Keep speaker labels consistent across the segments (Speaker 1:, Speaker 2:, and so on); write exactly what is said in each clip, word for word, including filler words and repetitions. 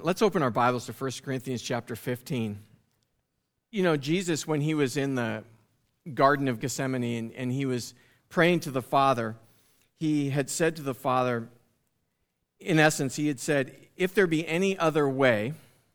Speaker 1: Let's open our Bibles to First Corinthians chapter fifteen. You know, Jesus, when he was in the Garden of Gethsemane and, and he was praying to the Father, he had said to the Father, in essence, he had said, if there be any other way,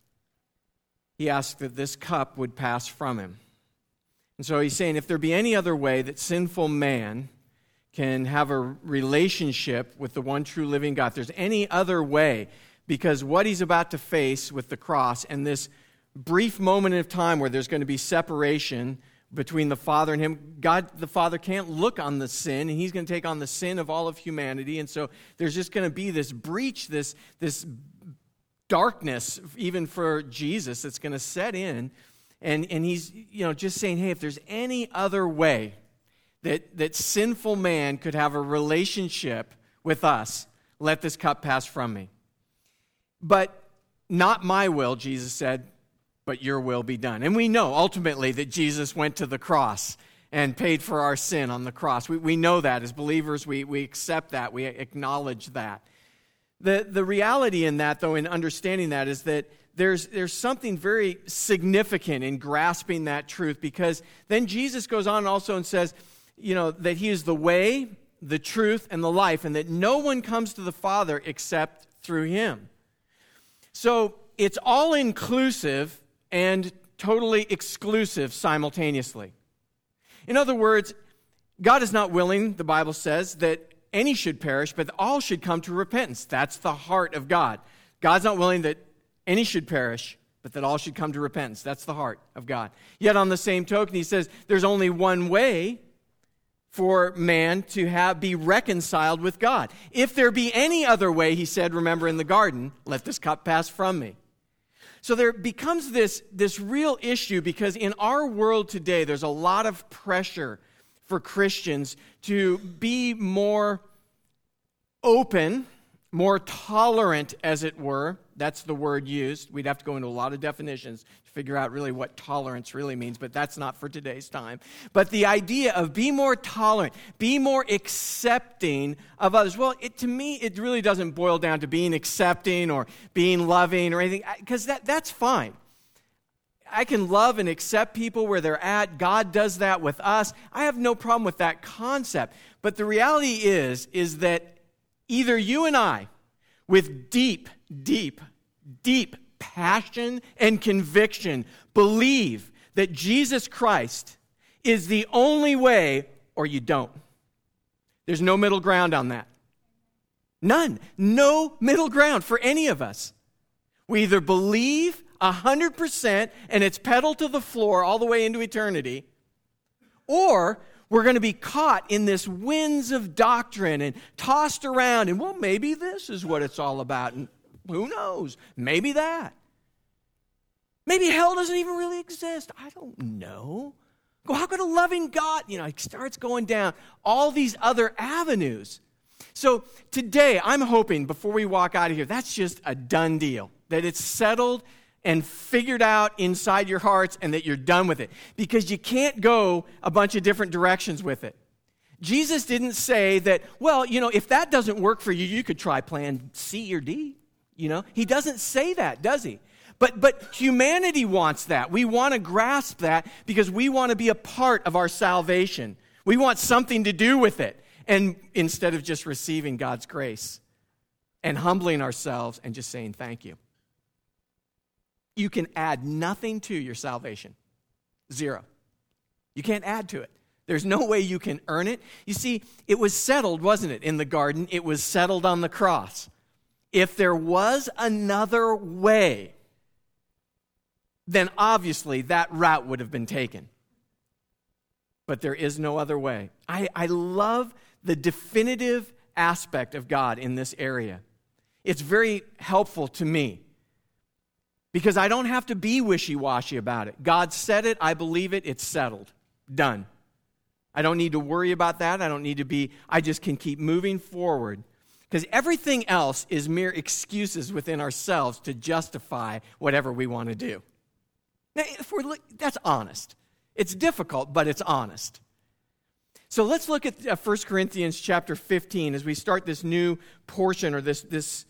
Speaker 1: he asked that this cup would pass from him. And so he's saying, if there be any other way that sinful man can have a relationship with the one true living God, if there's any other way, because what he's about to face with the cross and this brief moment of time where there's going to be separation between the Father and him, God the Father can't look on the sin, and he's going to take on the sin of all of humanity. And so there's just going to be this breach, this, this darkness, even for Jesus, that's going to set in. And, and he's, you know, just saying, hey, if there's any other way that, that sinful man could have a relationship with us, let this cup pass from me. But not my will, Jesus said, but your will be done. And we know ultimately that Jesus went to the cross and paid for our sin on the cross. We, we know that as believers. We, we accept that. We acknowledge that. The, the reality in that, though, in understanding that, is that there's, there's something very significant in grasping that truth, because then Jesus goes on also and says, you know, that he is the way, the truth, and the life, and that no one comes to the Father except through him. So it's all-inclusive and totally exclusive simultaneously. In other words, God is not willing, the Bible says, that any should perish, but all should come to repentance. That's the heart of God. God's not willing that any should perish, but that all should come to repentance. That's the heart of God. Yet on the same token, he says there's only one way for man to have be reconciled with God. If there be any other way, he said, remember in the garden, let this cup pass from me. So there becomes this, this real issue, because in our world today, there's a lot of pressure for Christians to be more open, more tolerant, as it were. That's the word used. We'd have to go into a lot of definitions to figure out really what tolerance really means, but that's not for today's time. But the idea of be more tolerant, be more accepting of others. Well, it, to me, it really doesn't boil down to being accepting or being loving or anything, because that, that's fine. I can love and accept people where they're at. God does that with us. I have no problem with that concept. But the reality is, is that either you and I, with deep, deep, deep passion and conviction, believe that Jesus Christ is the only way, or you don't. There's no middle ground on that. None. No middle ground for any of us. We either believe one hundred percent and it's pedal to the floor all the way into eternity, or we're going to be caught in this winds of doctrine and tossed around, and well, maybe this is what it's all about, and who knows, maybe that. Maybe hell doesn't even really exist. I don't know. Well, how could a loving God, you know, it starts going down all these other avenues. So today, I'm hoping before we walk out of here, that's just a done deal, that it's settled and figured out inside your hearts, and that you're done with it. Because you can't go a bunch of different directions with it. Jesus didn't say that, well, you know, if that doesn't work for you, you could try plan C or D. You know, he doesn't say that, does he? But but humanity wants that. We want to grasp that because we want to be a part of our salvation. We want something to do with it. And instead of just receiving God's grace and humbling ourselves and just saying thank you. You can add nothing to your salvation. Zero. You can't add to it. There's no way you can earn it. You see, it was settled, wasn't it, in the garden? It was settled on the cross. If there was another way, then obviously that route would have been taken. But there is no other way. I, I love the definitive aspect of God in this area. It's very helpful to me, because I don't have to be wishy-washy about it. God said it, I believe it, it's settled. Done. I don't need to worry about that. I don't need to be, I just can keep moving forward. Because everything else is mere excuses within ourselves to justify whatever we want to do. Now, if we're, that's honest. It's difficult, but it's honest. So let's look at First Corinthians chapter fifteen as we start this new portion, or this, this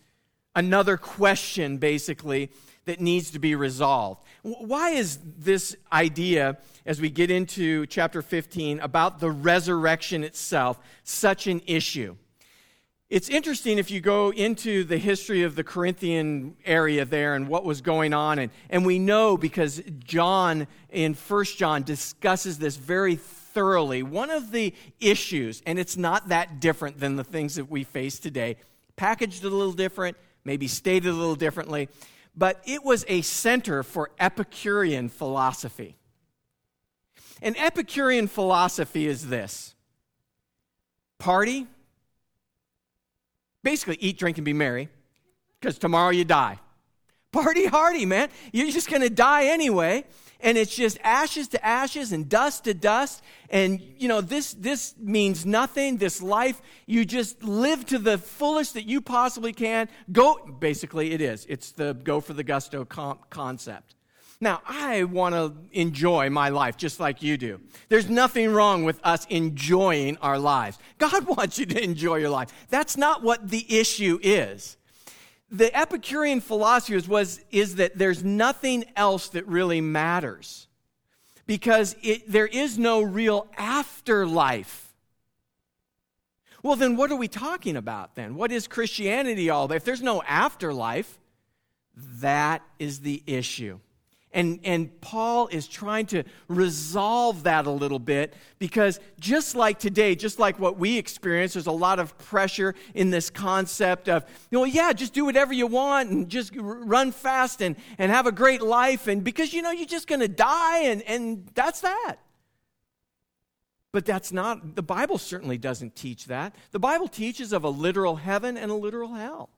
Speaker 1: another question, basically, that needs to be resolved. Why is this idea, as we get into chapter fifteen, about the resurrection itself, such an issue? It's interesting if you go into the history of the Corinthian area there and what was going on. And, and we know because John in First John discusses this very thoroughly. One of the issues, and it's not that different than the things that we face today, packaged a little different, maybe stated a little differently, but it was a center for Epicurean philosophy. And Epicurean philosophy is this: party, basically eat, drink, and be merry, because tomorrow you die. Party hardy, man. You're just going to die anyway. And it's just ashes to ashes and dust to dust. And, you know, this this means nothing. This life, you just live to the fullest that you possibly can. Go, basically it is. It's the go for the gusto com- concept. Now, I want to enjoy my life just like you do. There's nothing wrong with us enjoying our lives. God wants you to enjoy your life. That's not what the issue is. The Epicurean philosophy was, is that there's nothing else that really matters because it, there is no real afterlife. Well, then what are we talking about then? What is Christianity all about? If there's no afterlife, that is the issue. And, and Paul is trying to resolve that a little bit because just like today, just like what we experience, there's a lot of pressure in this concept of, you know, yeah, just do whatever you want and just run fast and, and have a great life. And because, you know, you're just going to die and, and that's that. But that's not, the Bible certainly doesn't teach that. The Bible teaches of a literal heaven and a literal hell.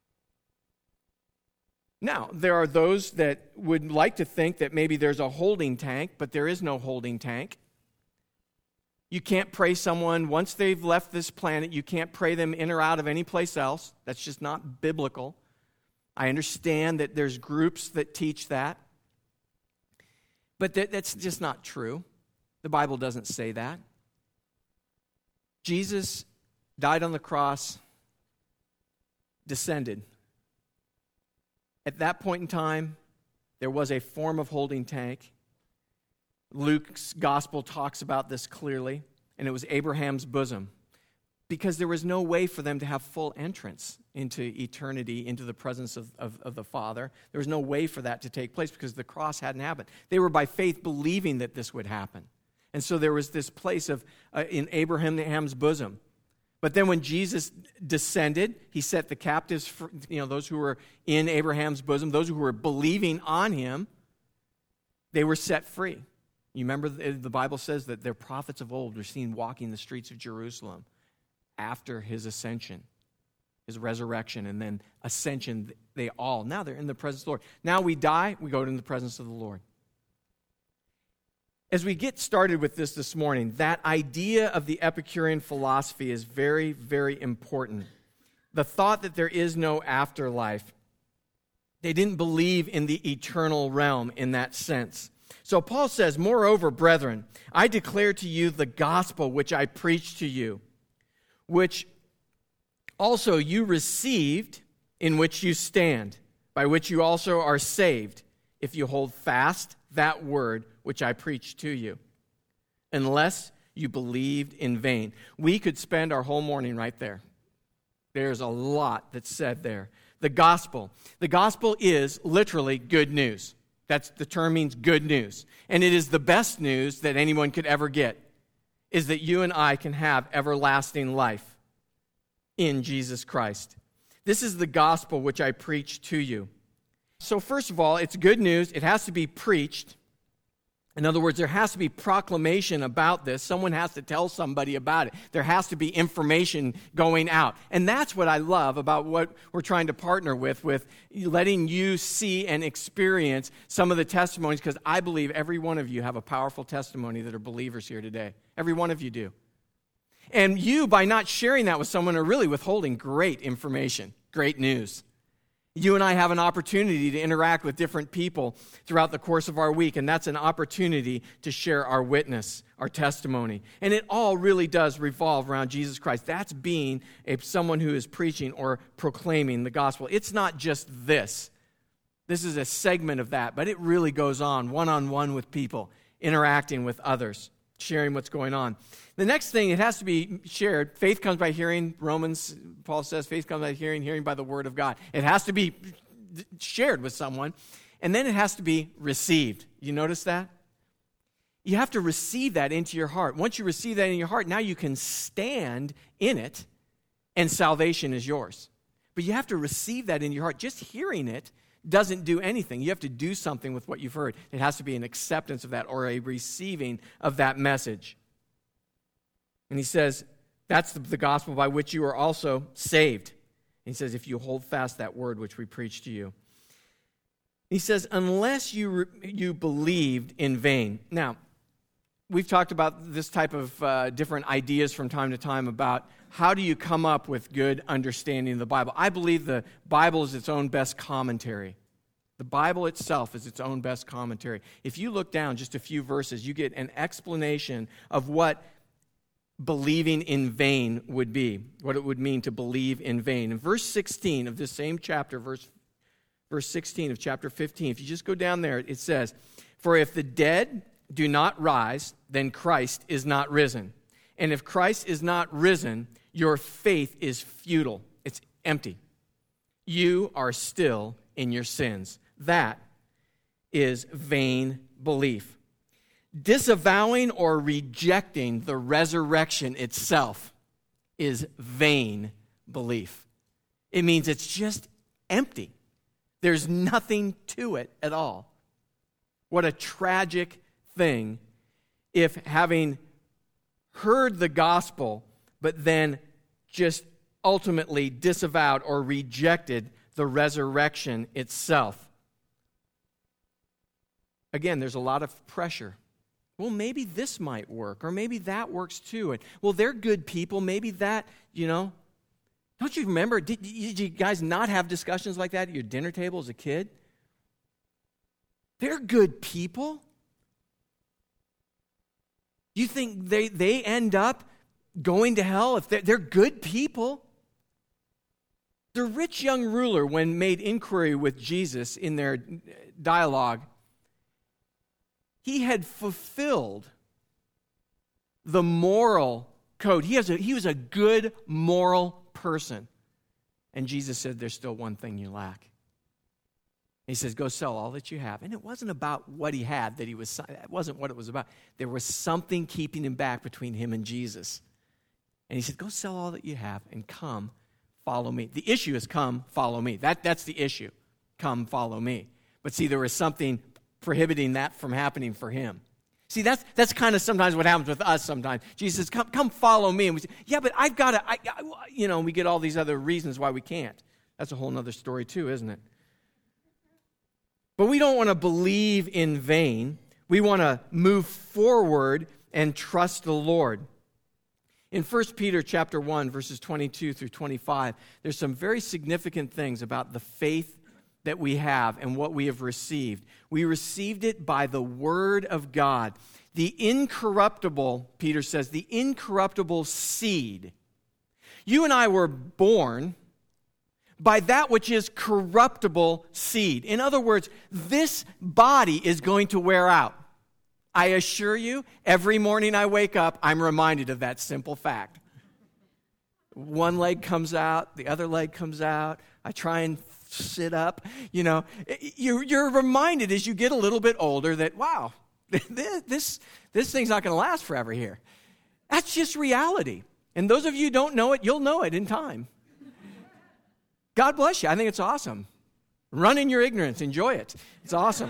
Speaker 1: Now, there are those that would like to think that maybe there's a holding tank, but there is no holding tank. You can't pray someone, once they've left this planet, you can't pray them in or out of any place else. That's just not biblical. I understand that there's groups that teach that, but that, that's just not true. The Bible doesn't say that. Jesus died on the cross, descended. At that point in time, there was a form of holding tank. Luke's gospel talks about this clearly, and it was Abraham's bosom, because there was no way for them to have full entrance into eternity, into the presence of, of, of the Father. There was no way for that to take place because the cross hadn't happened. They were by faith believing that this would happen. And so there was this place of uh, in Abraham's bosom. But then when Jesus descended, he set the captives, free, you know, those who were in Abraham's bosom, those who were believing on him, they were set free. You remember the Bible says that their prophets of old were seen walking the streets of Jerusalem after his ascension, his resurrection, and then ascension. They all, now they're in the presence of the Lord. Now we die, we go to the presence of the Lord. As we get started with this this morning, that idea of the Epicurean philosophy is very, very important. The thought that there is no afterlife. They didn't believe in the eternal realm in that sense. So Paul says, "Moreover, brethren, I declare to you the gospel which I preached to you, which also you received, in which you stand, by which you also are saved, if you hold fast that word which I preached to you, unless you believed in vain." We could spend our whole morning right there. There's a lot that's said there. The gospel. The gospel is literally good news. That's the term means good news. And it is the best news that anyone could ever get, is that you and I can have everlasting life in Jesus Christ. This is the gospel which I preach to you. So first of all, it's good news. It has to be preached. In other words, there has to be proclamation about this. Someone has to tell somebody about it. There has to be information going out. And that's what I love about what we're trying to partner with, with letting you see and experience some of the testimonies, because I believe every one of you have a powerful testimony that are believers here today. Every one of you do. And you, by not sharing that with someone, are really withholding great information, great news. You and I have an opportunity to interact with different people throughout the course of our week, and that's an opportunity to share our witness, our testimony. And it all really does revolve around Jesus Christ. That's being a, someone who is preaching or proclaiming the gospel. It's not just this. This is a segment of that, but it really goes on one-on-one with people, interacting with others, sharing what's going on. The next thing, it has to be shared. Faith comes by hearing. Romans, Paul says, faith comes by hearing, hearing by the word of God. It has to be shared with someone, and then it has to be received. You notice that? You have to receive that into your heart. Once you receive that in your heart, now you can stand in it, and salvation is yours. But you have to receive that in your heart. Just hearing it doesn't do anything. You have to do something with what you've heard. It has to be an acceptance of that or a receiving of that message. And he says, that's the, the gospel by which you are also saved. And he says, if you hold fast that word which we preach to you. He says, unless you re- you believed in vain. Now, we've talked about this type of uh, different ideas from time to time about how do you come up with good understanding of the Bible. I believe the Bible is its own best commentary. The Bible itself is its own best commentary. If you look down just a few verses, you get an explanation of what believing in vain would be, what it would mean to believe in vain. In verse sixteen of this same chapter, verse, verse sixteen of chapter fifteen, if you just go down there, it says, for if the dead do not rise, then Christ is not risen. And if Christ is not risen, your faith is futile. It's empty. You are still in your sins. That is vain belief. Disavowing or rejecting the resurrection itself is vain belief. It means it's just empty. There's nothing to it at all. What a tragic thing if, having heard the gospel, but then just ultimately disavowed or rejected the resurrection itself. Again, there's a lot of pressure. Well, maybe this might work, or maybe that works too. And, well, they're good people. Maybe that, you know. Don't you remember, did, did you guys not have discussions like that at your dinner table as a kid? They're good people. You think they, they end up going to hell if they're, they're good people? The rich young ruler, when made inquiry with Jesus in their dialogue, he had fulfilled the moral code. He, has a, he was a good moral person. And Jesus said, there's still one thing you lack. He says, go sell all that you have. And it wasn't about what he had that he was, it wasn't what it was about. There was something keeping him back between him and Jesus. And he said, go sell all that you have and come, follow me. The issue is come, follow me. That, that's the issue. Come, follow me. But see, there was something prohibiting that from happening for him. See, that's that's kind of sometimes what happens with us sometimes. Jesus says, come, come follow me. And we say, yeah, but I've got to, I, I, you know, we get all these other reasons why we can't. That's a whole other story too, isn't it? But we don't want to believe in vain. We want to move forward and trust the Lord. In First Peter chapter one, verses twenty-two through twenty-five, there's some very significant things about the faith that we have and what we have received. We received it by the word of God. The incorruptible, Peter says, the incorruptible seed. You and I were born by that which is corruptible seed. In other words, this body is going to wear out. I assure you, every morning I wake up, I'm reminded of that simple fact. One leg comes out, the other leg comes out. I try and sit up. You know, you're, you're reminded as you get a little bit older that, wow, this, this, this thing's not going to last forever here. That's just reality. And those of you who don't know it, you'll know it in time. God bless you. I think it's awesome. Run in your ignorance. Enjoy it. It's awesome.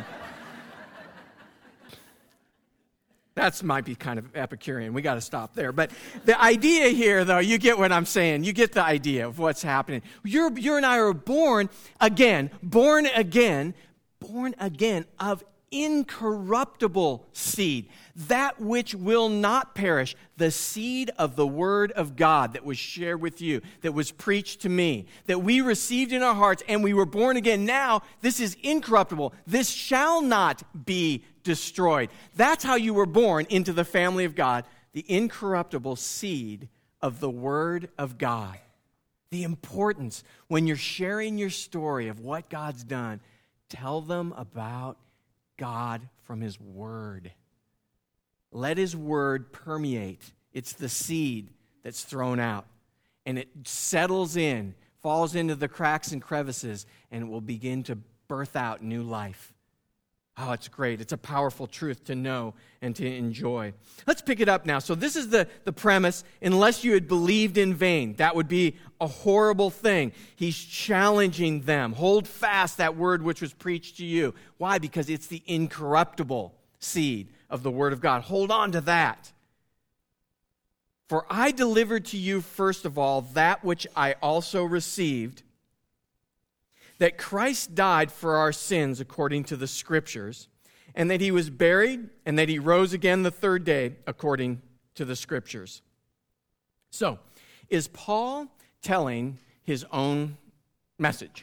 Speaker 1: That might be kind of Epicurean. We got to stop there. But the idea here, though, you get what I'm saying. You get the idea of what's happening. You're, you and I are born again, born again, born again of incorruptible seed, that which will not perish, the seed of the Word of God that was shared with you, that was preached to me, that we received in our hearts, and we were born again. Now, this is incorruptible. This shall not be destroyed. That's how you were born into the family of God, the incorruptible seed of the Word of God. The importance, when you're sharing your story of what God's done, tell them about God from His Word. Let His Word permeate. It's the seed that's thrown out. And it settles in, falls into the cracks and crevices, and it will begin to birth out new life. Oh, it's great. It's a powerful truth to know and to enjoy. Let's pick it up now. So this is the, the premise. Unless you had believed in vain, that would be a horrible thing. He's challenging them. Hold fast that word which was preached to you. Why? Because it's the incorruptible seed of the Word of God. Hold on to that. For I delivered to you, first of all, that which I also received, that Christ died for our sins according to the Scriptures, and that He was buried, and that He rose again the third day according to the Scriptures. So, is Paul telling his own message?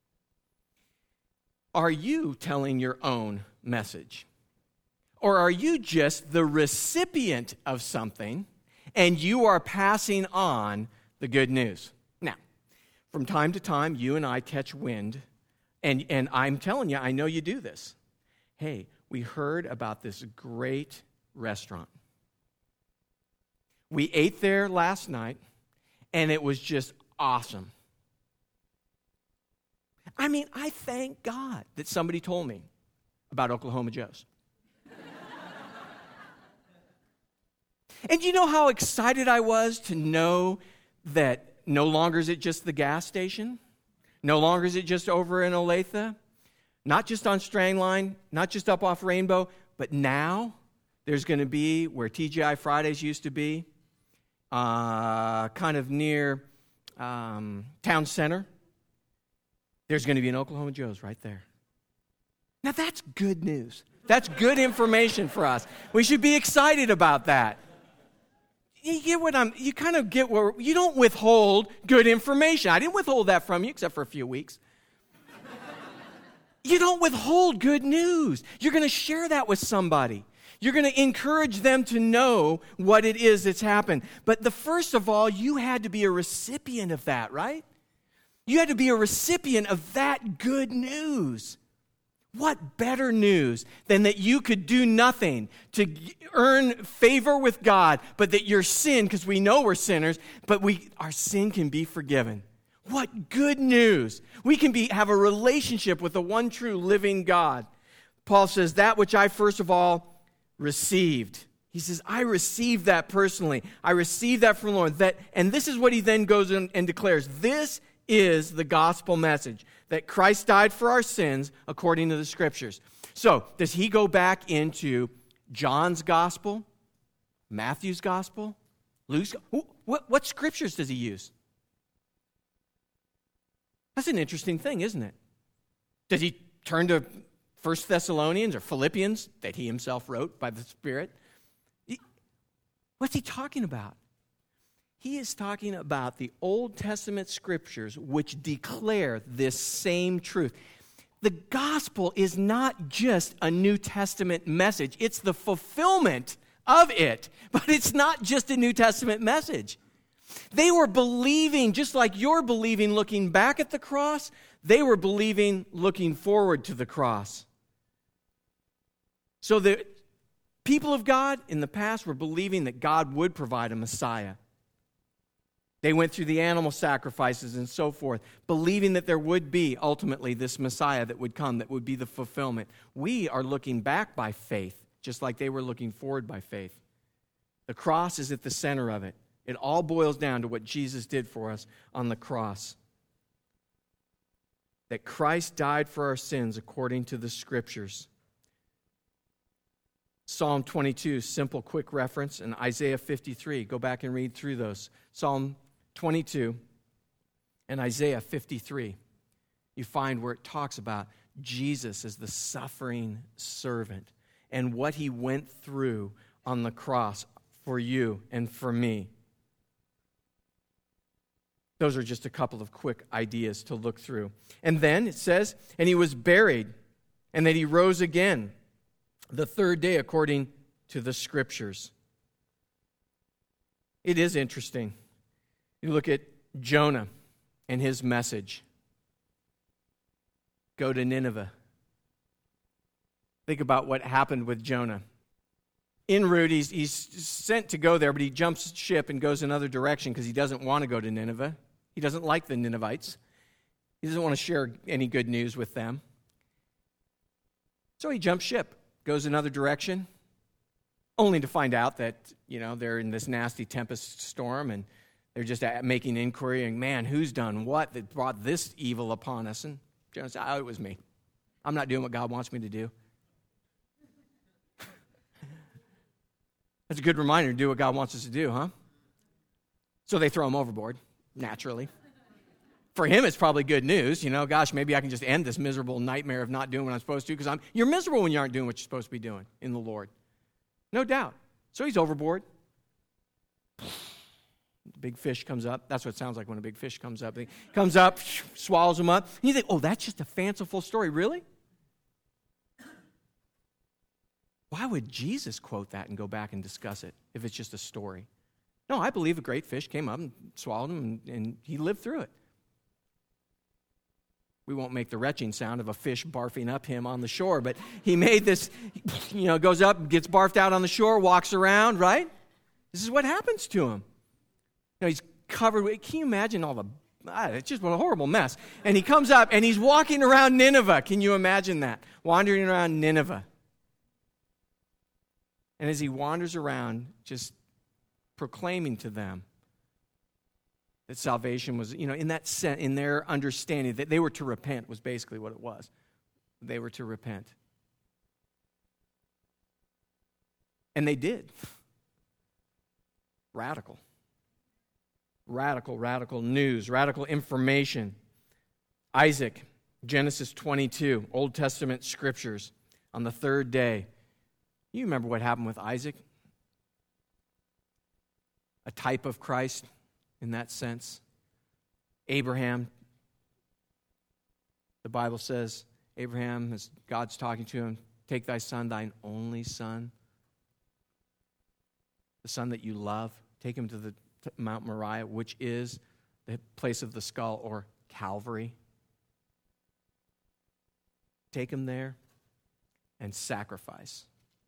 Speaker 1: Are you telling your own message? Or are you just the recipient of something, and you are passing on the good news? Now, from time to time, you and I catch wind, and, and I'm telling you, I know you do this. Hey, we heard about this great restaurant. We ate there last night, and it was just awesome. I mean, I thank God that somebody told me about Oklahoma Joe's. And you know how excited I was to know that no longer is it just the gas station. No longer is it just over in Olathe. Not just on Strangline, not just up off Rainbow, but now there's going to be where T G I Fridays used to be, uh, kind of near um, Town Center. There's going to be an Oklahoma Joe's right there. Now that's good news. That's good information for us. We should be excited about that. You get what I'm, you kind of get where, you don't withhold good information. I didn't withhold that from you except for a few weeks. You don't withhold good news. You're going to share that with somebody. You're going to encourage them to know what it is that's happened. But the first of all, you had to be a recipient of that, right? You had to be a recipient of that good news. What better news than that you could do nothing to earn favor with God, but that your sin, because we know we're sinners, but we our sin can be forgiven. What good news. We can be have a relationship with the one true living God. Paul says, that which I first of all received. He says, I received that personally. I received that from the Lord. That, and this is what he then goes in and declares. This is the gospel message, that Christ died for our sins according to the Scriptures. So, does he go back into John's gospel, Matthew's gospel, Luke's? What, what Scriptures does he use? That's an interesting thing, isn't it? Does he turn to First Thessalonians or Philippians that he himself wrote by the Spirit? What's he talking about? He is talking about the Old Testament Scriptures which declare this same truth. The gospel is not just a New Testament message. It's the fulfillment of it. But it's not just a New Testament message. They were believing, just like you're believing looking back at the cross, they were believing looking forward to the cross. So the people of God in the past were believing that God would provide a Messiah. They went through the animal sacrifices and so forth, believing that there would be ultimately this Messiah that would come, that would be the fulfillment. We are looking back by faith, just like they were looking forward by faith. The cross is at the center of it. It all boils down to what Jesus did for us on the cross. That Christ died for our sins according to the Scriptures. Psalm twenty-two, simple, quick reference, and Isaiah fifty-three. Go back and read through those. Psalm twenty-two and Isaiah fifty-three. You find where it talks about Jesus as the suffering servant and what he went through on the cross for you and for me. Those are just a couple of quick ideas to look through. And then it says, and he was buried, and that he rose again the third day according to the Scriptures. It is interesting. You look at Jonah and his message. Go to Nineveh. Think about what happened with Jonah. En route, he's, he's sent to go there, but he jumps ship and goes another direction because he doesn't want to go to Nineveh. He doesn't like the Ninevites. He doesn't want to share any good news with them. So he jumps ship, goes another direction, only to find out that, you know, they're in this nasty tempest storm and they're just making inquiry and, man, who's done what that brought this evil upon us? And Jonah said, oh, it was me. I'm not doing what God wants me to do. That's a good reminder to do what God wants us to do, huh? So they throw him overboard. Naturally. For him, it's probably good news. You know, gosh, maybe I can just end this miserable nightmare of not doing what I'm supposed to, because I'm you're miserable when you aren't doing what you're supposed to be doing in the Lord. No doubt. So he's overboard. The big fish comes up. That's what it sounds like when a big fish comes up. He comes up, swallows him up. And you think, oh, that's just a fanciful story. Really? Why would Jesus quote that and go back and discuss it if it's just a story? No, I believe a great fish came up and swallowed him, and, and he lived through it. We won't make the retching sound of a fish barfing up him on the shore, but he made this, you know, goes up, gets barfed out on the shore, walks around, right? This is what happens to him. You know, he's covered with, can you imagine all the, ah, it's just a horrible mess. And he comes up, and he's walking around Nineveh. Can you imagine that? Wandering around Nineveh. And as he wanders around, just proclaiming to them that salvation was, you know, in that sense, in their understanding that they were to repent was basically what it was. They were to repent. And they did. Radical. Radical, radical news, radical information. Isaac, Genesis twenty-two, Old Testament scriptures, on the third day. You remember what happened with Isaac? A type of Christ in that sense. Abraham, the Bible says, Abraham, as God's talking to him, take thy son, thine only son, the son that you love, take him to the to Mount Moriah, which is the place of the skull, or Calvary. Take him there and sacrifice.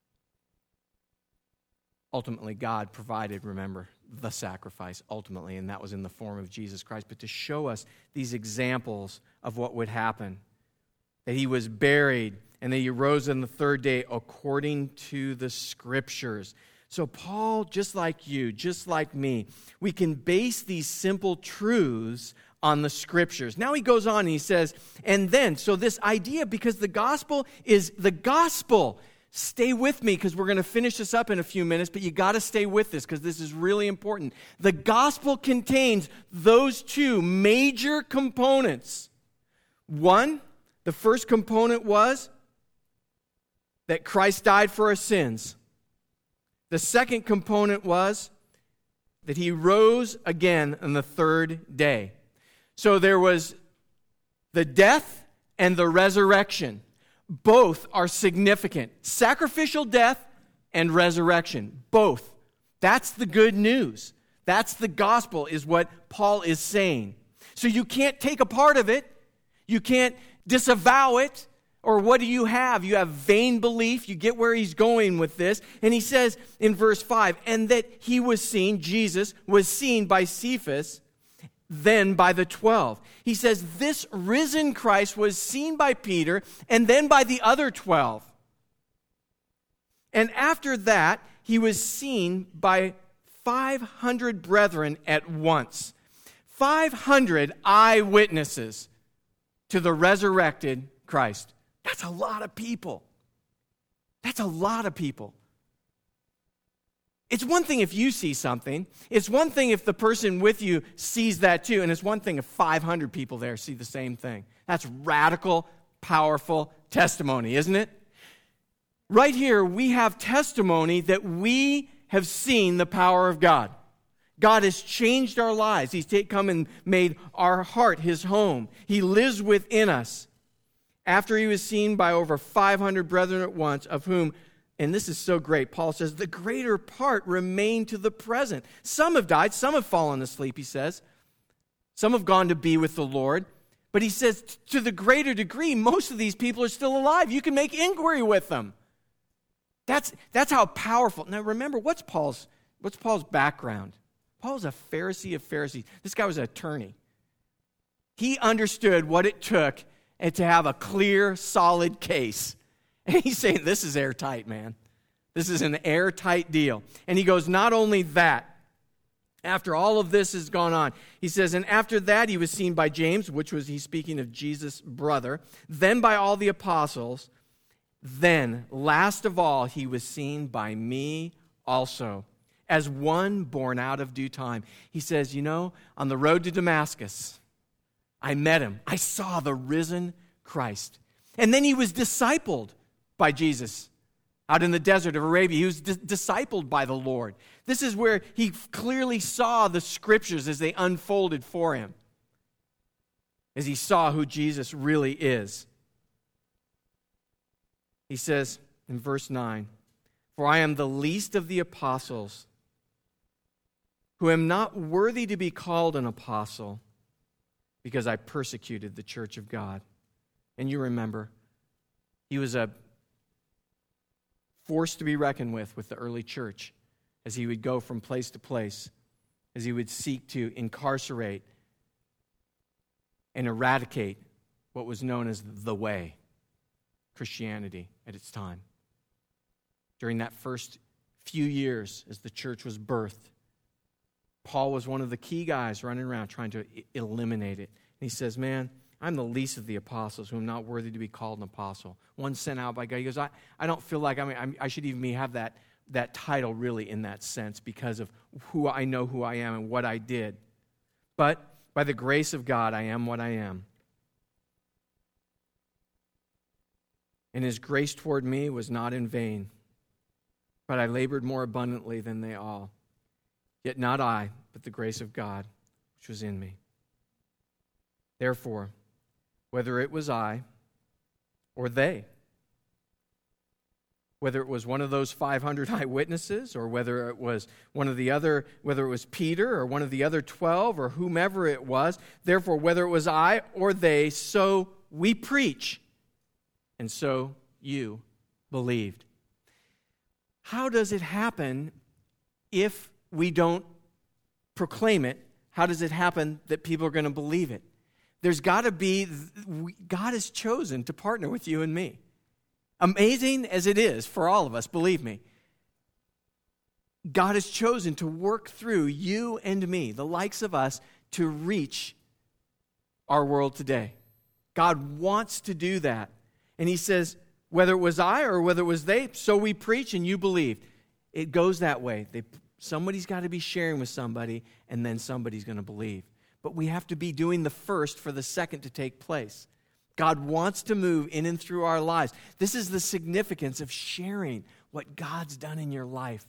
Speaker 1: Ultimately, God provided, remember, the sacrifice ultimately, and that was in the form of Jesus Christ. But to show us these examples of what would happen, that he was buried and that he rose on the third day according to the Scriptures. So Paul, just like you, just like me, we can base these simple truths on the Scriptures. Now he goes on and he says, and then, so this idea, because the gospel is the gospel. Stay with me because we're going to finish this up in a few minutes, but you got to stay with this because this is really important. The gospel contains those two major components. One, the first component was that Christ died for our sins. The second component was that he rose again on the third day. So there was the death and the resurrection. Both are significant. Sacrificial death and resurrection. Both. That's the good news. That's the gospel, is what Paul is saying. So you can't take a part of it. You can't disavow it. Or what do you have? You have vain belief. You get where he's going with this. And he says in verse five, and that he was seen, Jesus was seen by Cephas, then by the twelve. He says this risen Christ was seen by Peter and then by the other twelve. And after that, he was seen by five hundred brethren at once. five hundred eyewitnesses to the resurrected Christ. That's a lot of people. That's a lot of people. It's one thing if you see something. It's one thing if the person with you sees that too. And it's one thing if five hundred people there see the same thing. That's radical powerful testimony, isn't it? Right here, we have testimony that we have seen the power of God. God has changed our lives. He's come and made our heart his home. He lives within us. After he was seen by over five hundred brethren at once, of whom, and this is so great, Paul says, the greater part remain to the present. Some have died, some have fallen asleep, he says. Some have gone to be with the Lord. But he says, to the greater degree, most of these people are still alive. You can make inquiry with them. That's, that's how powerful. Now remember, what's Paul's, what's Paul's background? Paul's a Pharisee of Pharisees. This guy was an attorney. He understood what it took to have a clear, solid case. And he's saying, this is airtight, man. This is an airtight deal. And he goes, not only that, after all of this has gone on, he says, and after that he was seen by James, which was, he's speaking of Jesus' brother, then by all the apostles, then, last of all, he was seen by me also, as one born out of due time. He says, you know, on the road to Damascus, I met him. I saw the risen Christ. And then he was discipled by Jesus out in the desert of Arabia. He was di- discipled by the Lord. This is where he clearly saw the scriptures as they unfolded for him, as he saw who Jesus really is. He says in verse nine, for I am the least of the apostles, who am not worthy to be called an apostle, because I persecuted the church of God. And you remember, he was a force to be reckoned with with the early church as he would go from place to place, as he would seek to incarcerate and eradicate what was known as the way, Christianity at its time. During that first few years as the church was birthed, Paul was one of the key guys running around trying to eliminate it. And he says, man, I'm the least of the apostles who am not worthy to be called an apostle. One sent out by God. He goes, I, I don't feel like I mean I'm, I should even have that, that title really in that sense because of who I know who I am and what I did. But by the grace of God, I am what I am. And his grace toward me was not in vain, but I labored more abundantly than they all. Yet not I, but the grace of God, which was in me. Therefore, whether it was I or they, whether it was one of those five hundred eyewitnesses or whether it was one of the other, whether it was Peter or one of the other twelve or whomever it was, therefore, whether it was I or they, so we preach, and so you believed. How does it happen if we don't proclaim it? How does it happen that people are going to believe it? There's got to be, God has chosen to partner with you and me. Amazing as it is for all of us, believe me. God has chosen to work through you and me, the likes of us, to reach our world today. God wants to do that. And he says, whether it was I or whether it was they, so we preach and you believe. It goes that way. They Somebody's got to be sharing with somebody, and then somebody's going to believe. But we have to be doing the first for the second to take place. God wants to move in and through our lives. This is the significance of sharing what God's done in your life.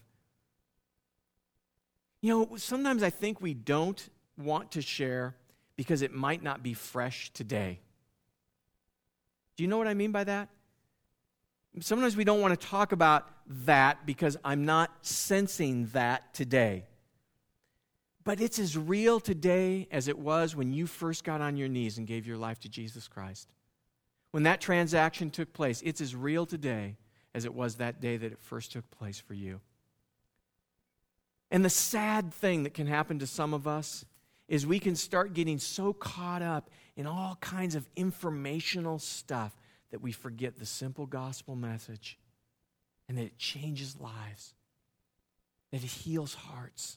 Speaker 1: You know, sometimes I think we don't want to share because it might not be fresh today. Do you know what I mean by that? Sometimes we don't want to talk about that because I'm not sensing that today. But it's as real today as it was when you first got on your knees and gave your life to Jesus Christ. When that transaction took place, it's as real today as it was that day that it first took place for you. And the sad thing that can happen to some of us is we can start getting so caught up in all kinds of informational stuff that we forget the simple gospel message and that it changes lives, that it heals hearts.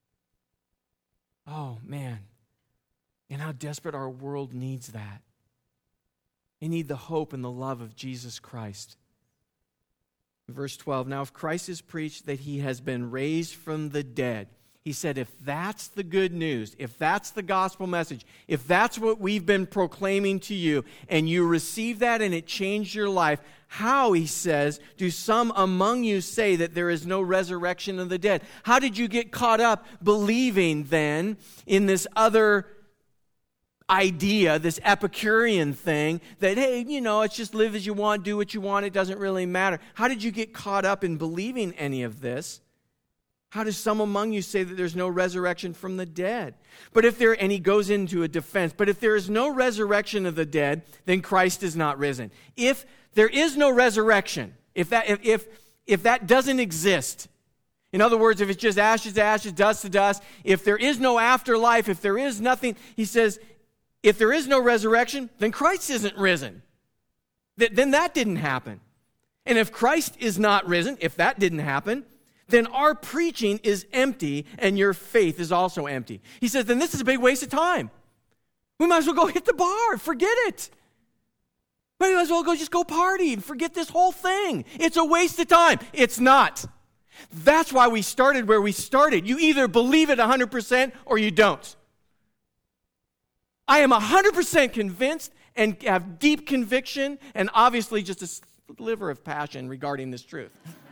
Speaker 1: Oh, man. And how desperate our world needs that. They need the hope and the love of Jesus Christ. Verse twelve, now if Christ is preached that he has been raised from the dead, He said, if that's the good news, if that's the gospel message, if that's what we've been proclaiming to you, and you receive that and it changed your life, how, he says, do some among you say that there is no resurrection of the dead? How did you get caught up believing then in this other idea, this Epicurean thing, that, hey, you know, it's just live as you want, do what you want, it doesn't really matter? How did you get caught up in believing any of this? How does some among you say that there's no resurrection from the dead? But if there, and he goes into a defense, but if there is no resurrection of the dead, then Christ is not risen. If there is no resurrection, if that, if, if, if that doesn't exist, in other words, if it's just ashes to ashes, dust to dust, if there is no afterlife, if there is nothing, he says, if there is no resurrection, then Christ isn't risen. Th- then that didn't happen. And if Christ is not risen, if that didn't happen, then our preaching is empty and your faith is also empty. He says, then this is a big waste of time. We might as well go hit the bar. Forget it. We might as well go just go party and forget this whole thing. It's a waste of time. It's not. That's why we started where we started. You either believe it one hundred percent or you don't. I am one hundred percent convinced and have deep conviction and obviously just a sliver of passion regarding this truth.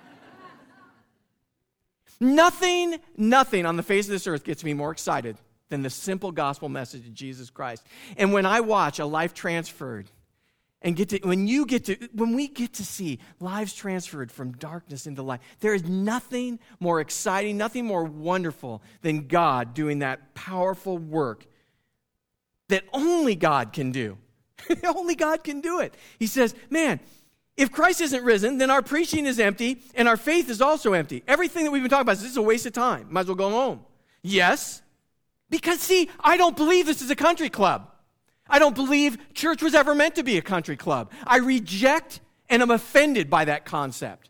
Speaker 1: Nothing, nothing on the face of this earth gets me more excited than the simple gospel message of Jesus Christ. And when I watch a life transferred and get to, when you get to, when we get to see lives transferred from darkness into light, there is nothing more exciting, nothing more wonderful than God doing that powerful work that only God can do. Only God can do it. He says, man, if Christ isn't risen, then our preaching is empty and our faith is also empty. Everything that we've been talking about is this is a waste of time. Might as well go home. Yes, because see, I don't believe this is a country club. I don't believe church was ever meant to be a country club. I reject and am offended by that concept.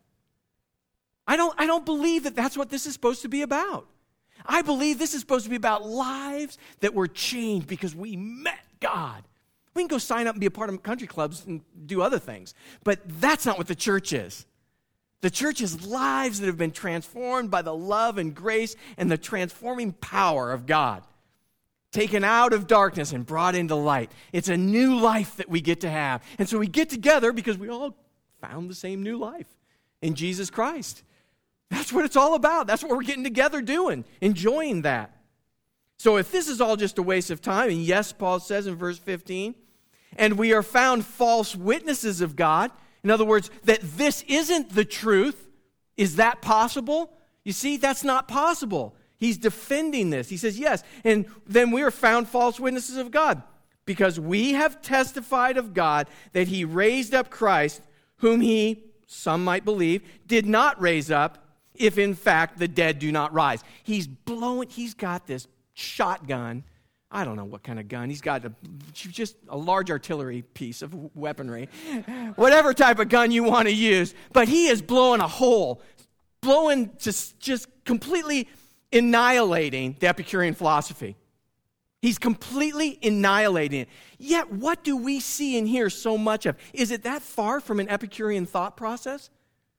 Speaker 1: I don't, I don't believe that that's what this is supposed to be about. I believe this is supposed to be about lives that were changed because we met God. We can go sign up and be a part of country clubs and do other things. But that's not what the church is. The church is lives that have been transformed by the love and grace and the transforming power of God. Taken out of darkness and brought into light. It's a new life that we get to have. And so we get together because we all found the same new life in Jesus Christ. That's what it's all about. That's what we're getting together doing, enjoying that. So if this is all just a waste of time, and yes, Paul says in verse fifteen, and we are found false witnesses of God. In other words, that this isn't the truth. Is that possible? You see, that's not possible. He's defending this. He says, yes, and then we are found false witnesses of God because we have testified of God that he raised up Christ, whom he, some might believe, did not raise up, if in fact the dead do not rise. He's blowing, he's got this shotgun. I don't know what kind of gun. He's got a, just a large artillery piece of weaponry. Whatever type of gun you want to use. But he is blowing a hole, blowing, just, just completely annihilating the Epicurean philosophy. He's completely annihilating it. Yet what do we see and hear so much of? Is it that far from an Epicurean thought process?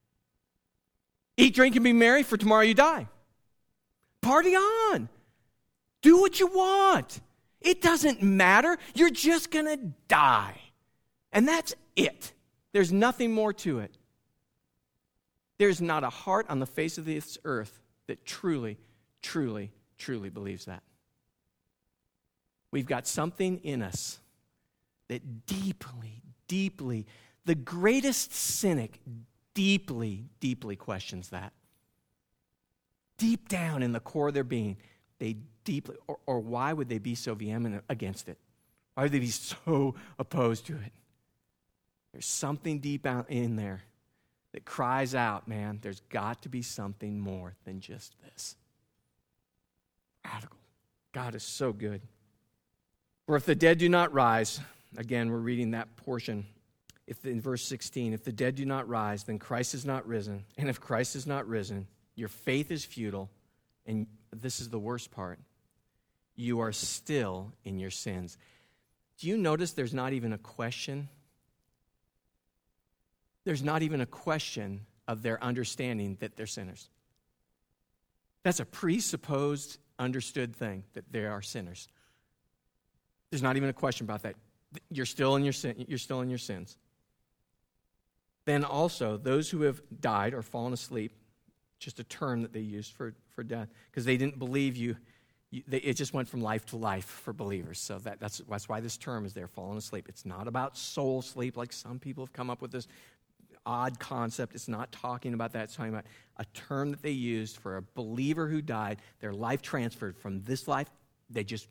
Speaker 1: Eat, drink, and be merry, for tomorrow you die. Party on. Do what you want. It doesn't matter. You're just going to die. And that's it. There's nothing more to it. There's not a heart on the face of this earth that truly, truly, truly believes that. We've got something in us that deeply, deeply, the greatest cynic deeply, deeply questions that. Deep down in the core of their being, they deeply, or, or why would they be so vehement against it? Why would they be so opposed to it? There's something deep out in there that cries out, man, there's got to be something more than just this. Radical. God is so good. For if the dead do not rise, again, we're reading that portion. If in verse sixteen, if the dead do not rise, then Christ is not risen. And if Christ is not risen, your faith is futile. And this is the worst part. You are still in your sins. Do you notice there's not even a question? There's not even a question of their understanding that they're sinners. That's a presupposed understood thing, that they are sinners. There's not even a question about that. You're still in your sin, you're still in your sins. Then also, those who have died or fallen asleep, just a term that they used for, for death, because they didn't believe you, you they, it just went from life to life for believers. So that, that's, that's why this term is there, fallen asleep. It's not about soul sleep, like some people have come up with this odd concept. It's not talking about that. It's talking about a term that they used for a believer who died, their life transferred from this life. They just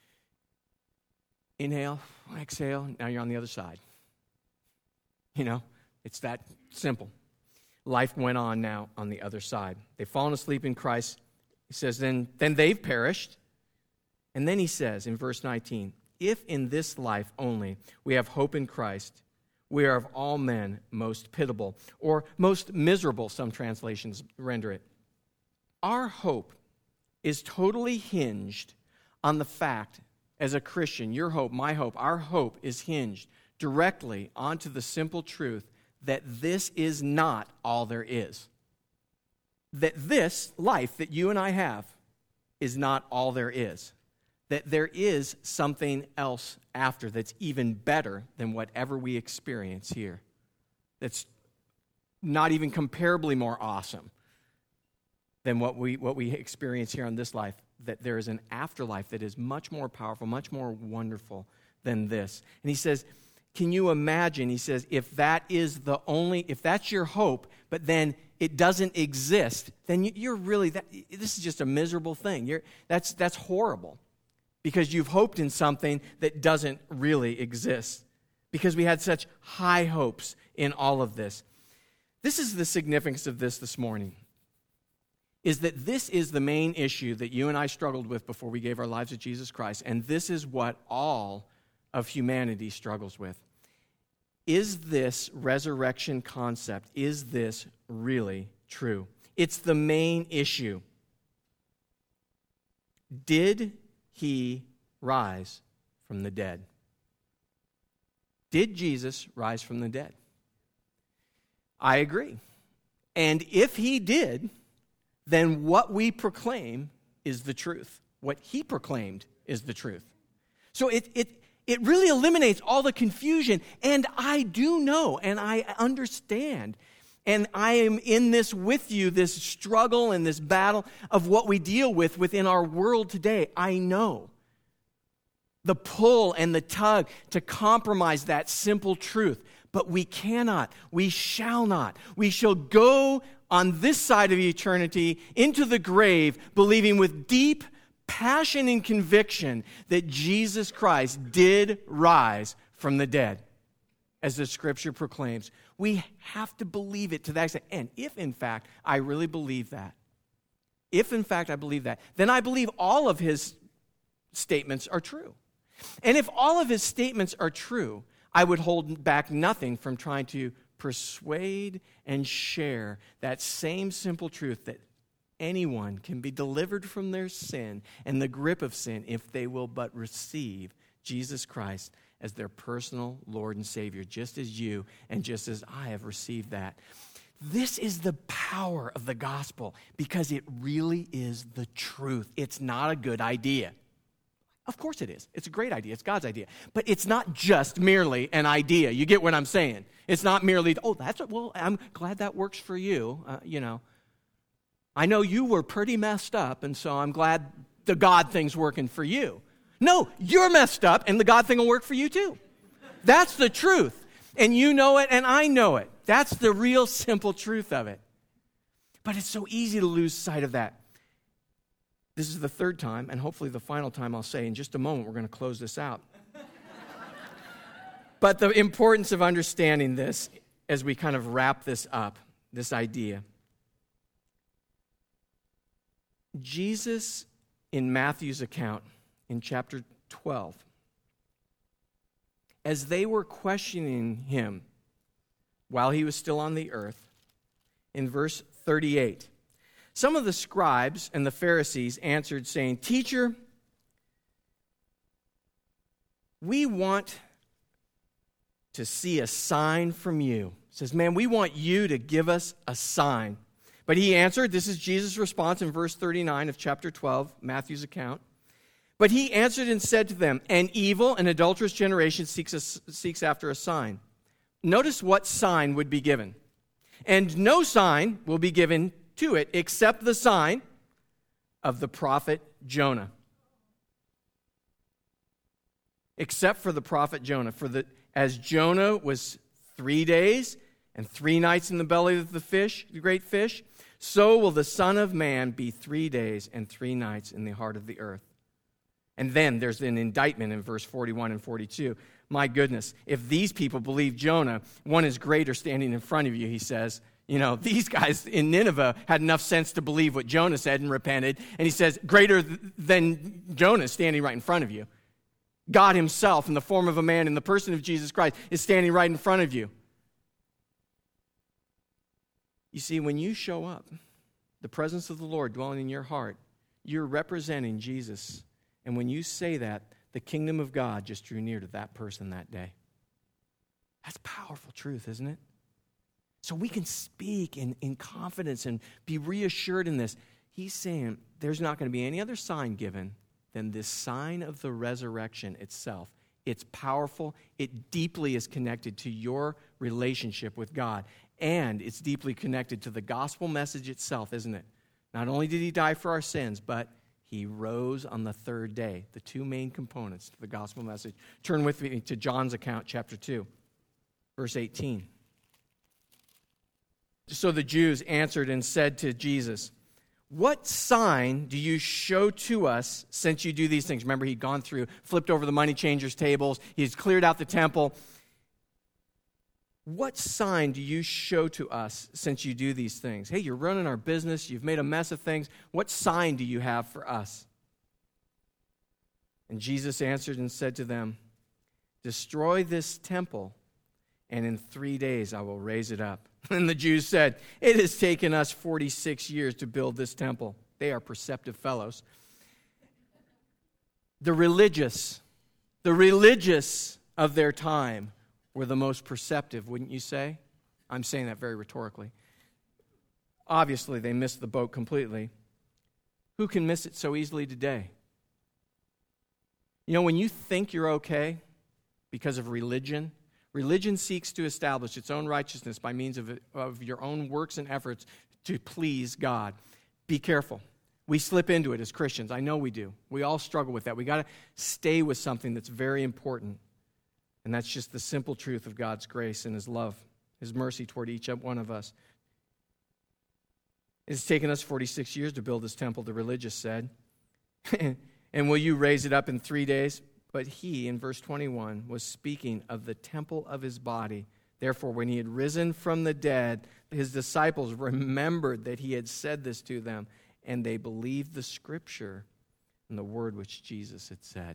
Speaker 1: inhale, exhale, now you're on the other side. You know, it's that simple. Life went on now on the other side. They've fallen asleep in Christ. He says, then, then they've perished. And then he says in verse nineteen, if in this life only we have hope in Christ, we are of all men most pitiable, or most miserable, some translations render it. Our hope is totally hinged on the fact, as a Christian, your hope, my hope, our hope is hinged directly onto the simple truth that this is not all there is. That this life that you and I have is not all there is. That there is something else after that's even better than whatever we experience here. That's not even comparably more awesome than what we what we experience here on this life. That there is an afterlife that is much more powerful, much more wonderful than this. And he says, can you imagine, he says, if that is the only, if that's your hope, but then it doesn't exist, then you're really, that, this is just a miserable thing. You're, that's that's horrible. Because you've hoped in something that doesn't really exist. Because we had such high hopes in all of this. This is the significance of this this morning. Is that this is the main issue that you and I struggled with before we gave our lives to Jesus Christ. And this is what all of humanity struggles with. Is this resurrection concept, is this really true? It's the main issue. Did he rise from the dead? Did Jesus rise from the dead? I agree. And if he did, then what we proclaim is the truth. What he proclaimed is the truth. So it it it really eliminates all the confusion. And I do know, and I understand, and I am in this with you, this struggle and this battle of what we deal with within our world today. I know the pull and the tug to compromise that simple truth. But we cannot, we shall not. We shall go on this side of eternity into the grave, believing with deep passion and conviction that Jesus Christ did rise from the dead, as the Scripture proclaims. We have to believe it to that extent. And if, in fact, I really believe that, if, in fact, I believe that, then I believe all of his statements are true. And if all of his statements are true, I would hold back nothing from trying to persuade and share that same simple truth that anyone can be delivered from their sin and the grip of sin if they will but receive Jesus Christ as their personal Lord and Savior, just as you and just as I have received that. This is the power of the gospel because it really is the truth. It's not a good idea. Of course it is. It's a great idea. It's God's idea. But it's not just merely an idea. You get what I'm saying? It's not merely, oh, that's what, well, I'm glad that works for you. Uh, you know, I know you were pretty messed up, and so I'm glad the God thing's working for you. No, you're messed up, and the God thing will work for you too. That's the truth. And you know it, and I know it. That's the real simple truth of it. But it's so easy to lose sight of that. This is the third time, and hopefully the final time I'll say in just a moment we're going to close this out. But the importance of understanding this as we kind of wrap this up, this idea. Jesus, in Matthew's account, in chapter twelve, as they were questioning him while he was still on the earth, in verse thirty-eight, some of the scribes and the Pharisees answered, saying, "Teacher, we want to see a sign from you." It says, man, we want you to give us a sign. But he answered, this is Jesus' response in verse thirty-nine of chapter twelve, Matthew's account. But he answered and said to them, an evil and adulterous generation seeks, a, seeks after a sign. Notice what sign would be given. And no sign will be given to it except the sign of the prophet Jonah. Except for the prophet Jonah. For the as Jonah was three days and three nights in the belly of the fish, the great fish, so will the Son of Man be three days and three nights in the heart of the earth. And then there's an indictment in verse forty-one and forty-two. My goodness, if these people believe Jonah, one is greater standing in front of you, he says. You know, these guys in Nineveh had enough sense to believe what Jonah said and repented. And he says, greater than Jonah standing right in front of you. God himself, in the form of a man, in the person of Jesus Christ, is standing right in front of you. You see, when you show up, the presence of the Lord dwelling in your heart, you're representing Jesus. And when you say that, the kingdom of God just drew near to that person that day. That's powerful truth, isn't it? So we can speak in, in confidence and be reassured in this. He's saying there's not going to be any other sign given than this sign of the resurrection itself. It's powerful. It deeply is connected to your relationship with God. And it's deeply connected to the gospel message itself, isn't it? Not only did he die for our sins, but he rose on the third day. The two main components to the gospel message. Turn with me to John's account, chapter two, verse eighteen. So the Jews answered and said to Jesus, what sign do you show to us since you do these things? Remember, he'd gone through, flipped over the money changers' tables. He's cleared out the temple. What sign do you show to us since you do these things? Hey, you're running our business. You've made a mess of things. What sign do you have for us? And Jesus answered and said to them, destroy this temple, and in three days I will raise it up. And the Jews said, it has taken us forty-six years to build this temple. They are perceptive fellows. The religious, the religious of their time were the most perceptive, wouldn't you say? I'm saying that very rhetorically. Obviously, they missed the boat completely. Who can miss it so easily today? You know, when you think you're okay because of religion, religion seeks to establish its own righteousness by means of, of your own works and efforts to please God. Be careful. We slip into it as Christians. I know we do. We all struggle with that. We got to stay with something that's very important. And that's just the simple truth of God's grace and his love, his mercy toward each one of us. It's taken us forty-six years to build this temple, the religious said. And will you raise it up in three days? But he, in verse twenty-one, was speaking of the temple of his body. Therefore, when he had risen from the dead, his disciples remembered that he had said this to them, and they believed the scripture and the word which Jesus had said.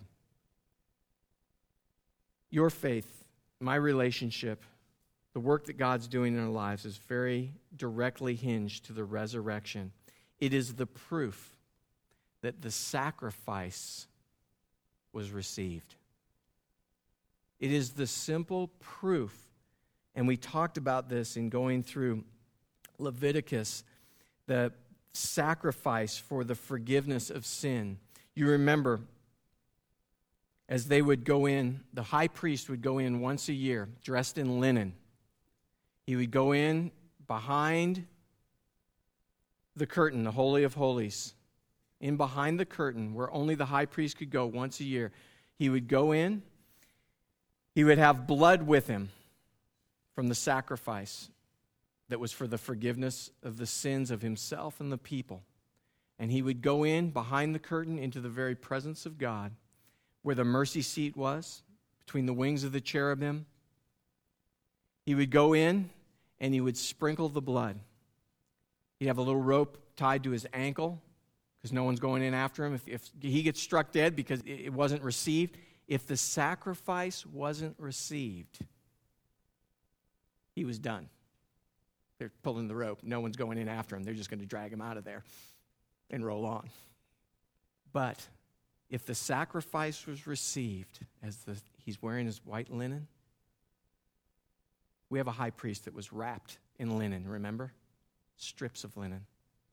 Speaker 1: Your faith, my relationship, the work that God's doing in our lives is very directly hinged to the resurrection. It is the proof that the sacrifice was received. It is the simple proof, and we talked about this in going through Leviticus, the sacrifice for the forgiveness of sin. You remember, as they would go in, the high priest would go in once a year, dressed in linen. He would go in behind the curtain, the Holy of Holies, in behind the curtain where only the high priest could go once a year. He would go in. He would have blood with him from the sacrifice that was for the forgiveness of the sins of himself and the people. And he would go in behind the curtain into the very presence of God, where the mercy seat was, between the wings of the cherubim. He would go in and he would sprinkle the blood. He'd have a little rope tied to his ankle because no one's going in after him. If, if he gets struck dead because it wasn't received, if the sacrifice wasn't received, he was done. They're pulling the rope. No one's going in after him. They're just going to drag him out of there and roll on. But if the sacrifice was received, as the, he's wearing his white linen, we have a high priest that was wrapped in linen, remember? strips of linen,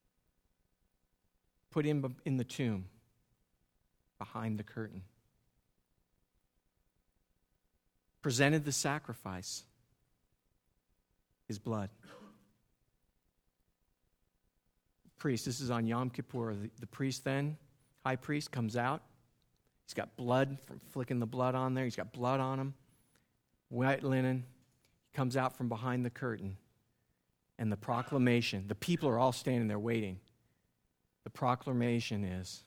Speaker 1: put him in the tomb behind the curtain, presented the sacrifice, his blood. Priest, this is on Yom Kippur. The, the priest then, high priest, comes out. He's got blood from flicking the blood on there. He's got blood on him, white linen. He comes out from behind the curtain. And the proclamation, the people are all standing there waiting. The proclamation is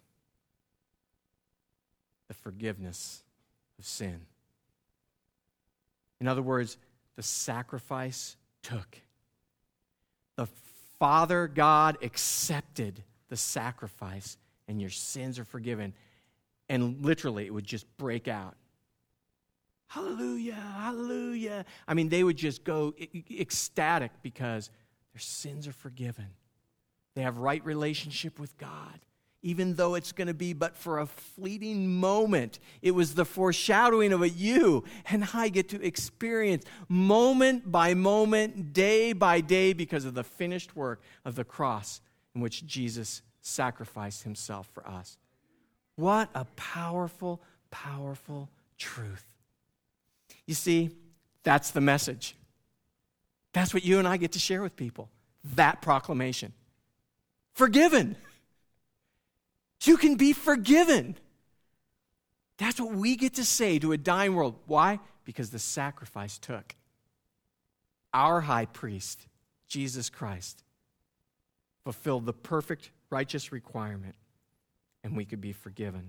Speaker 1: the forgiveness of sin. In other words, the sacrifice took. The Father God accepted the sacrifice, and your sins are forgiven. And literally, it would just break out. Hallelujah, hallelujah. I mean, they would just go ecstatic because their sins are forgiven. They have right relationship with God, even though it's going to be but for a fleeting moment. It was the foreshadowing of a you and I get to experience moment by moment, day by day, because of the finished work of the cross in which Jesus sacrificed himself for us. What a powerful, powerful truth. You see, that's the message. That's what you and I get to share with people. That proclamation. Forgiven. You can be forgiven. That's what we get to say to a dying world. Why? Because the sacrifice took. Our high priest, Jesus Christ, fulfilled the perfect righteous requirement, and we could be forgiven.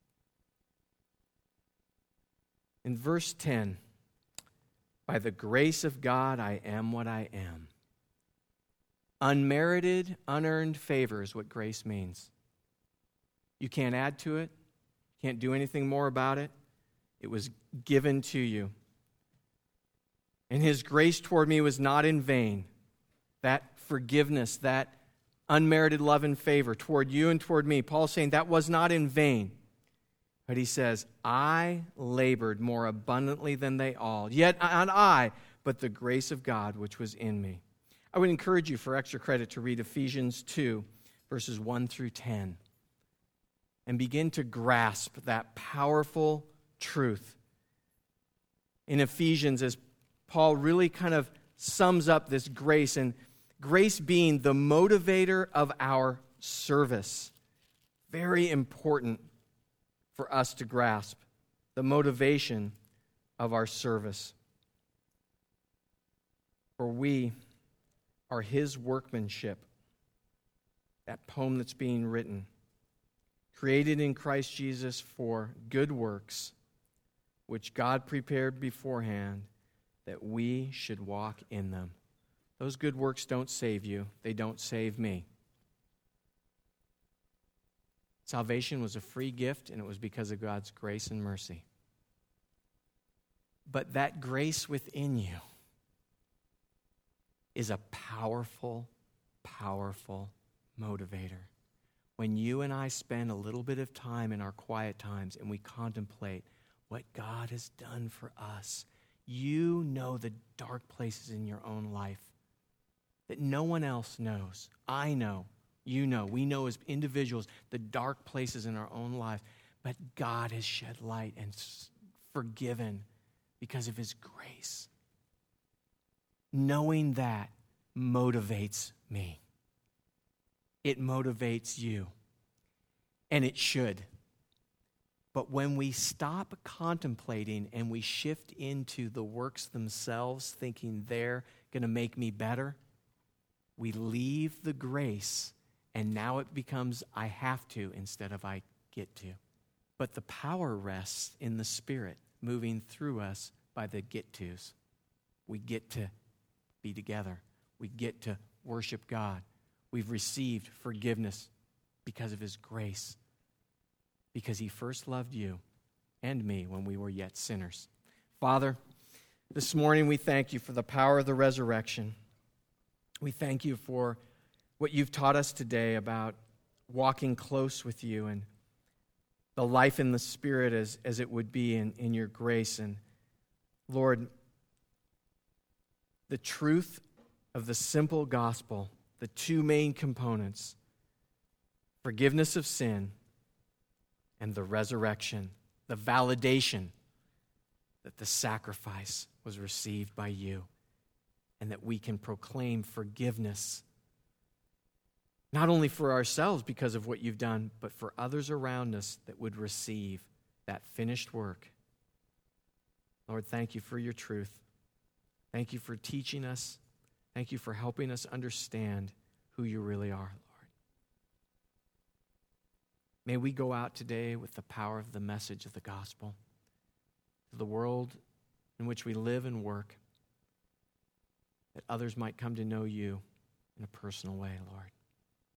Speaker 1: In verse ten, by the grace of God, I am what I am. Unmerited, unearned favor is what grace means. You can't add to it. Can't do anything more about it. It was given to you. And his grace toward me was not in vain. That forgiveness, that unmerited love and favor toward you and toward me. Paul's saying that was not in vain. But he says, I labored more abundantly than they all. Yet not I, but the grace of God which was in me. I would encourage you for extra credit to read Ephesians two, verses one through ten. And begin to grasp that powerful truth. In Ephesians, as Paul really kind of sums up this grace, and grace being the motivator of our service. Very important for us to grasp the motivation of our service. For we are his workmanship, that poem that's being written, created in Christ Jesus for good works, which God prepared beforehand that we should walk in them. Those good works don't save you. They don't save me. Salvation was a free gift, and it was because of God's grace and mercy. But that grace within you is a powerful, powerful motivator. When you and I spend a little bit of time in our quiet times and we contemplate what God has done for us, you know the dark places in your own life that no one else knows. I know. You know. We know as individuals the dark places in our own life. But God has shed light and forgiven because of his grace. Knowing that motivates me. It motivates you. And it should. But when we stop contemplating and we shift into the works themselves, thinking they're going to make me better, we leave the grace, and now it becomes I have to instead of I get to. But the power rests in the Spirit moving through us by the get-tos. We get to be together. We get to worship God. We've received forgiveness because of his grace, because he first loved you and me when we were yet sinners. Father, this morning we thank you for the power of the resurrection. We thank you for what you've taught us today about walking close with you and the life in the Spirit as, as it would be in, in your grace. And Lord, the truth of the simple gospel the two main components, forgiveness of sin and the resurrection, the validation that the sacrifice was received by you and that we can proclaim forgiveness, not only for ourselves because of what you've done, but for others around us that would receive that finished work. Lord, thank you for your truth. Thank you for teaching us. Thank you for helping us understand who you really are, Lord. May we go out today with the power of the message of the gospel to the world in which we live and work, that others might come to know you in a personal way, Lord.